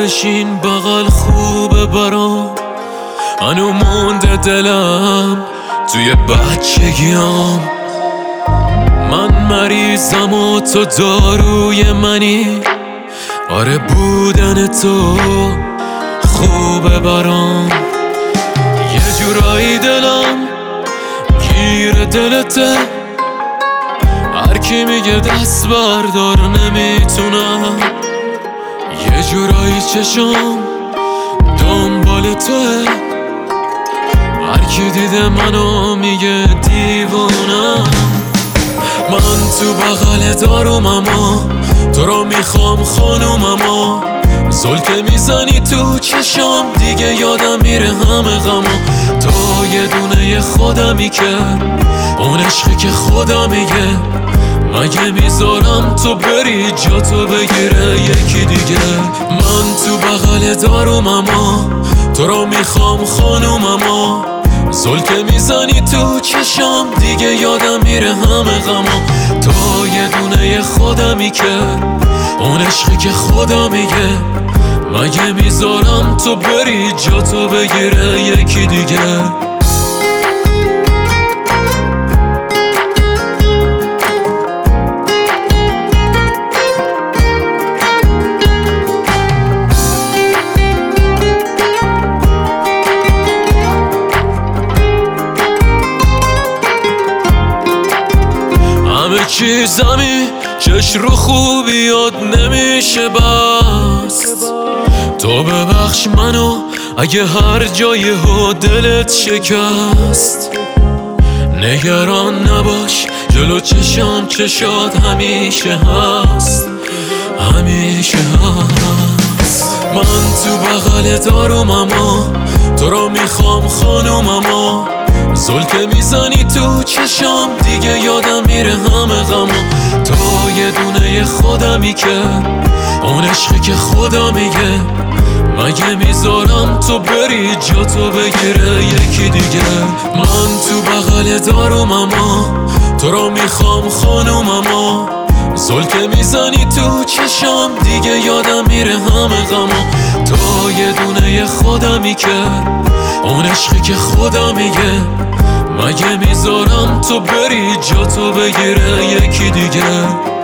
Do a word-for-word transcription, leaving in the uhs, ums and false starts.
بشین بغل خوبه برام، هنو مونده دلم توی بچگیام. من مریضم و تو داروی منی، آره بودن تو خوبه برام. یه جورایی دلم گیر دلته، هر کی میگه دست بردار نمیتونم. یه جورایی چشم دنبال توه، هر کی دیده منو میگه دیوونم. من تو بغل داروم اما تو رو میخوام خانوم، اما زلکه میزنی تو چشام دیگه یادم میره همه غما. تو یه دونه خودمی که اون عشقی که خدا میگه، مگه میذارم تو بری جا تو بگیره یکی دیگه. من تو بغل داروم اما تو رو میخوام خانوم، اما زلکه میزنی تو چشام دیگه یادم میره همه غما. تو یه دونه خودمی که اون عشقی که خدا میگه، مگه میذارم تو بری جا تو بگیره یکی دیگه. همه چیزمی چش رو خوبیات نمیشه بست. تو ببخش منو اگه هر جایی ها دلت شکست. نگران نباش جلو چشم چشات همیشه هست، همیشه هست. من تو بغل داروم اما تو رو میخوام خانوم، اما زلکه میزنی تو چشام دیگه یادم میره همه غما. تو یه دونه خودمی که اون عشقی که خدا میگه، مگه میذارم تو بری جا تو بگیره یکی دیگه. من تو بغل داروم اما تو رو میخوام خانوم، اما زلکه میزنی تو چشام دیگه یادم میره همه غما. تو یه دونه خودمی که اون عشقی که خدا میگه، مگه میذارم تو بری جا تو بگیره یکی دیگه.